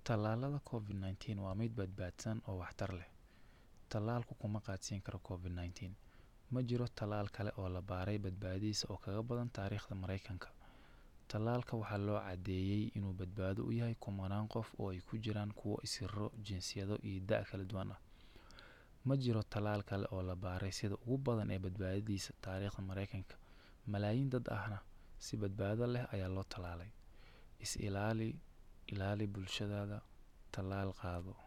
Tallaalada COVID-19 waa mid badbaadsan oo waxtar leh. Tallaalku kuma qaadsiin karo COVID-19. Ma jiro tallaal kale oo la baaray badbaadadiisa oo kaga badan taariikhda Mareykanka. Tallaalka waxaa loo caddeeyay inuu badbaado u yahay kumanaan qof oo ay ku jiraan kuwo isiro, jinsiyado iyo da' kala duwan ah. Ma jiro tallaal kale oo la baaray sida ugu badan ee badbaadadiisa taariikhda Mareykanka. Malaayiin dad ahna si badbaado leh ayaa loo tallaalay. Ilaali bulshadaada, tallaal qaado.